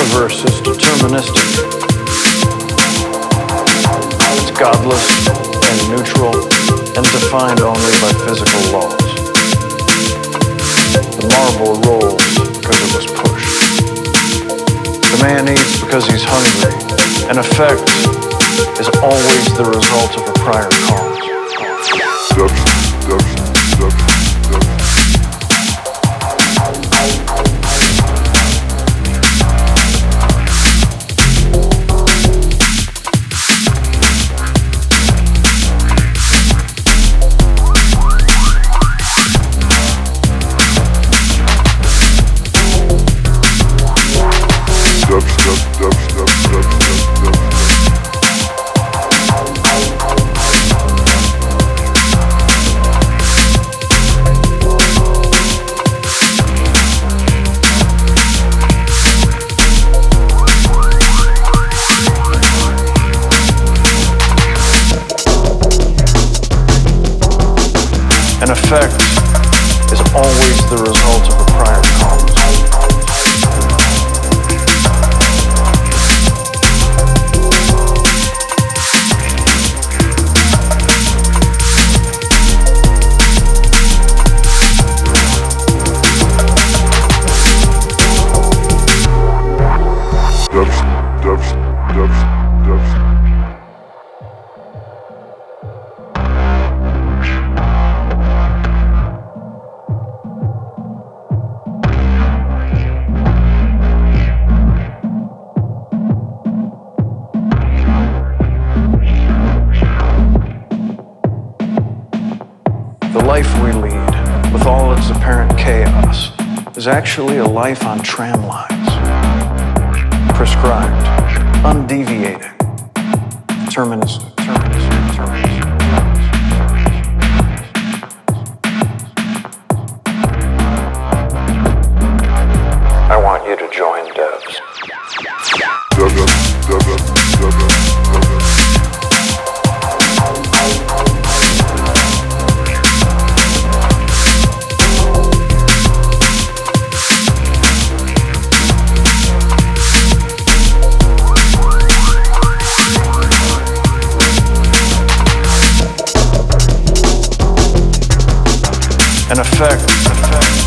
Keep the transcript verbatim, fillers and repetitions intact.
universe is deterministic. It's godless and neutral and defined only by physical laws. The marble rolls because it was pushed. The man eats because he's hungry. An effect is always the result of a prior cause. Seduction, seduction, seduction, seduction. An effect is always the result of a prior cause. Seduction, seduction, seduction, seduction. The life we lead, with all its apparent chaos, is actually a life on tram lines. Prescribed, undeviating, deterministic, deterministic, deterministic. I want you to join Devs. Seduction, seduction, seduction, seduction. An effect, an effect.